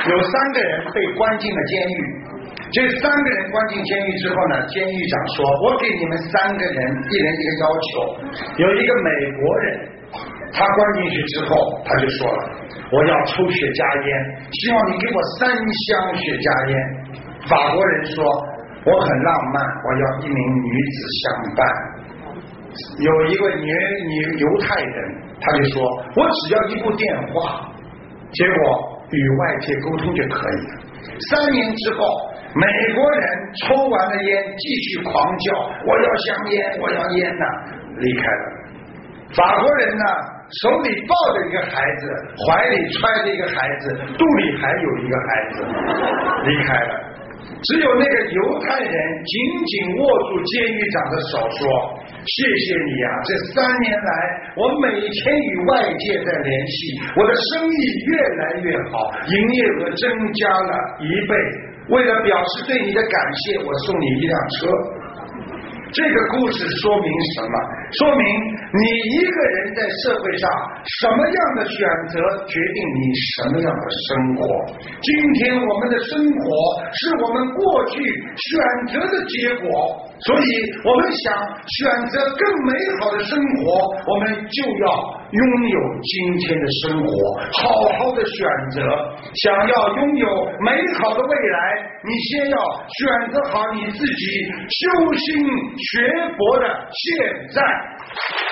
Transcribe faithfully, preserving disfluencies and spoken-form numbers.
有三个人被关进了监狱。这三个人关进监狱之后呢，监狱长说：“我给你们三个人一人一个要求。”有一个美国人，他关进去之后，他就说了：“我要抽雪茄烟，希望你给我三箱雪茄烟。”法国人说：“我很浪漫，我要一名女子相伴。”有一个女女犹太人，他就说：“我只要一部电话，结果与外界沟通就可以了。”三年之后，美国人抽完了烟，继续狂叫：“我要香烟，我要烟呐！”离开了。法国人呢，手里抱着一个孩子，怀里揣着一个孩子，肚里还有一个孩子，离开了。只有那个犹太人紧紧握住监狱长的手说：“谢谢你啊，这三年来我每天与外界在联系，我的生意越来越好，营业额增加了一倍。为了表示对你的感谢，我送你一辆车。”这个故事说明什么？说明你一个人在社会上什么样的选择，决定你什么样的生活。今天我们的生活是我们过去选择的结果，所以我们想选择更美好的生活，我们就要拥有今天的生活，好好的选择。想要拥有美好的未来，你先要选择好你自己修心学佛的现在。